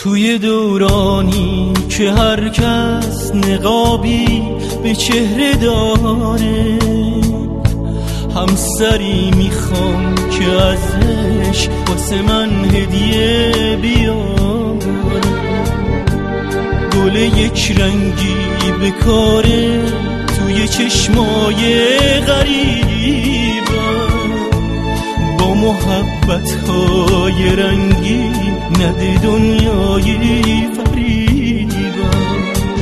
توی دورانی که هر کس نقابی به چهره داره، همسری میخوام که ازش واسه من هدیه بیاره. گل یک رنگی به کاره توی چشمای غریبم، با محبت‌های رنگی نده دنیای فریبم.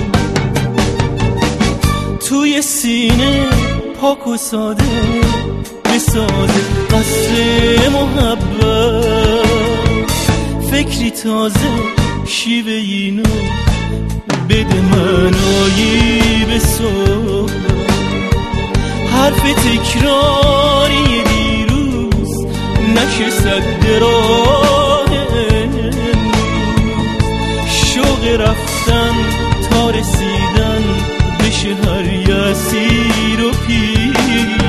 توی سینه پاک و ساده بسازه قصر محبت، فکری تازه شیوه اینو بده منایی به صحبت. حرف تکراری دیروز نشه سد راه امروز، شوق رفتن تا رسیدن بشه هر یسیر و پیروز.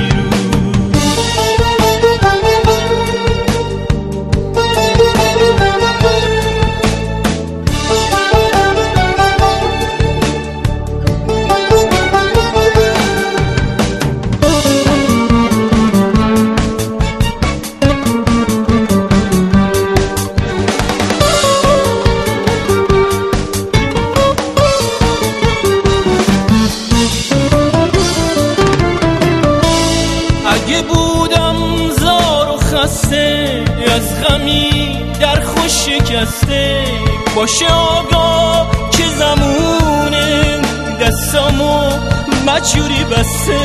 اگه بودم زار و خسته، از غمی در خوش شکسته، باشه آگاه که زمونه دستامو مجوری بسته،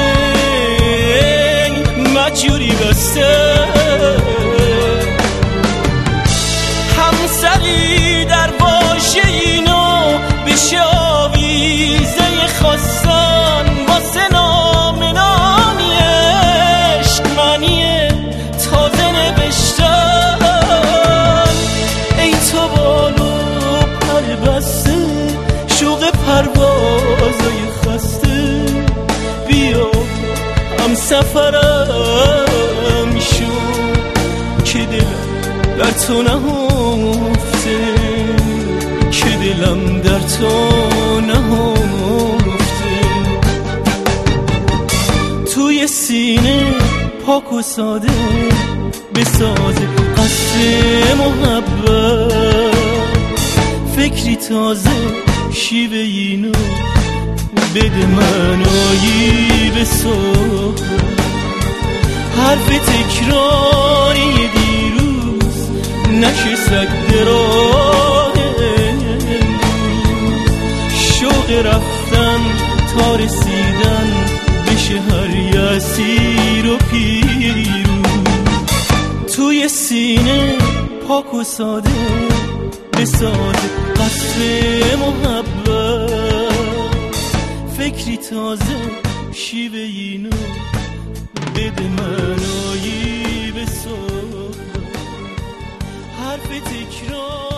مجوری بسته. همسری در باشه اینو بشه آویزه خواستن واسه نام نامی عشق منیه تازه نوشتن. ای تو بالو پر بسته شوق پروازای خسته، بیا هم سفرم شو که دلم در تو نهفته، که دلم در تو نهفته. توی سینه پاک و ساده بسازه قصر محبت، فکری تازه شیوه اینو بده منایی به صحبت. حرف تکراری دیروز نشه سد راه امروز، شوق رفتن تا رسیدن بشه هر یسیر و پیروز. توی سینه پاک و ساده بسازه قصر محبت، فکری تازه شیوه اینو بده منایی به صحبت. حرف تکرار